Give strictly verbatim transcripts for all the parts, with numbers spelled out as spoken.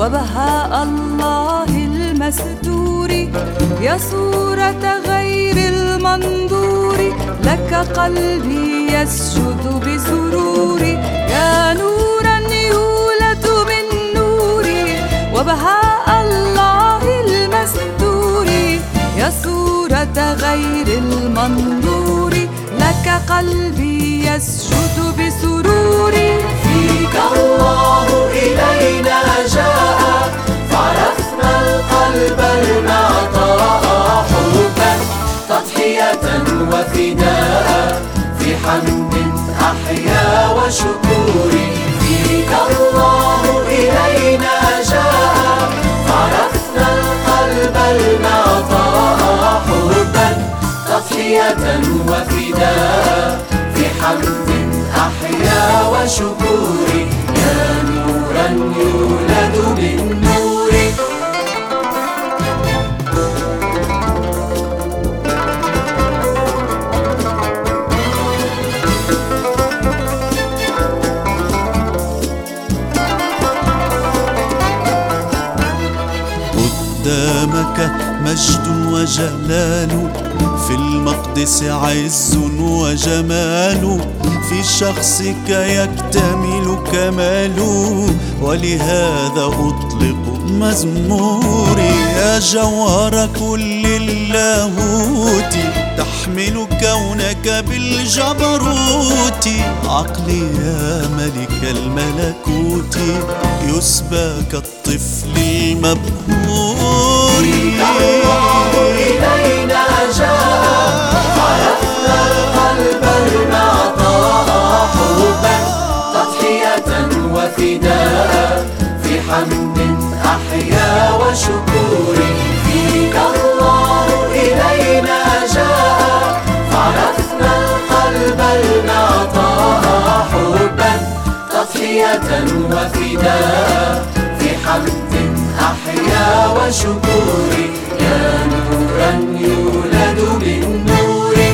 وبهاء الله المستور، يا صورة غير المنظور، لك قلبي يسجد بسرور، يا نورا يولد من نوري وبهاء الله المستور، يا صورة غير المنظور، لك قلبي يسجد بسرور. فيك الله إلينا جاء، فعرفنا القلب المعطاء، حبا تضحية وفداء، في حمد أحيا وشكور. فيك الله إلينا جاء، فعرفنا القلب المعطاء، حبا تضحية وفداء، في حمد أحيا وشكور. يا نورا يولد من نوري. قدامك مجد وجلال، في المقدس عز وجمال، في شخصك يكتمل كمال، ولهذا أطلق مزموري. يا جوهر كل اللاهوت، تحمل كونك بالجبروت، عقلي يا ملك الملكوت، يسبى كالطفل المبهور. الله إلينا جاء، عرفنا القلب المعطاء، حبا تضحية وفداء، في حمد أحيا وشكور. فيك الله إلينا جاء، عرفنا القلب المعطاء، حبا تضحية وفداء، في حمد أحيا وشكور. يا نورا يولد من نوري.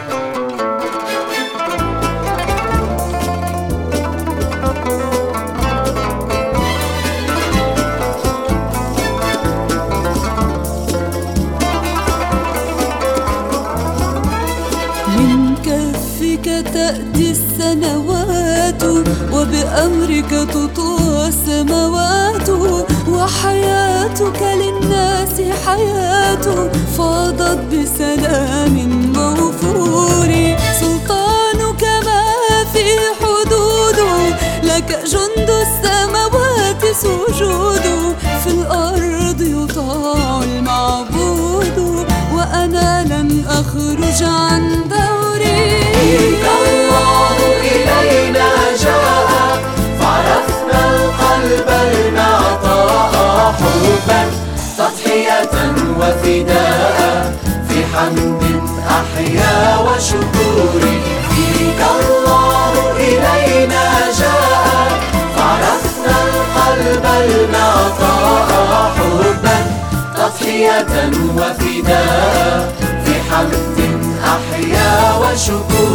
من كفك تأتي السنوات، وبأمرك تطوى السماوات، وحياتك للناس حياة فاضت بسلام موفور. سلطانك ما في حدود، لك جند السماوات سجود، في الأرض يطاع المعبود، وأنا لن أخرج عن دوري. فيك الله إلينا جاء، فعرفنا القلب المعطاء، حبا تضحية وفداء، في حمد أحيا وشكور. فيك الله إلينا جاء، فعرفنا القلب المعطاء، حبا تضحية وفداء، في حمد أحيا وشكور.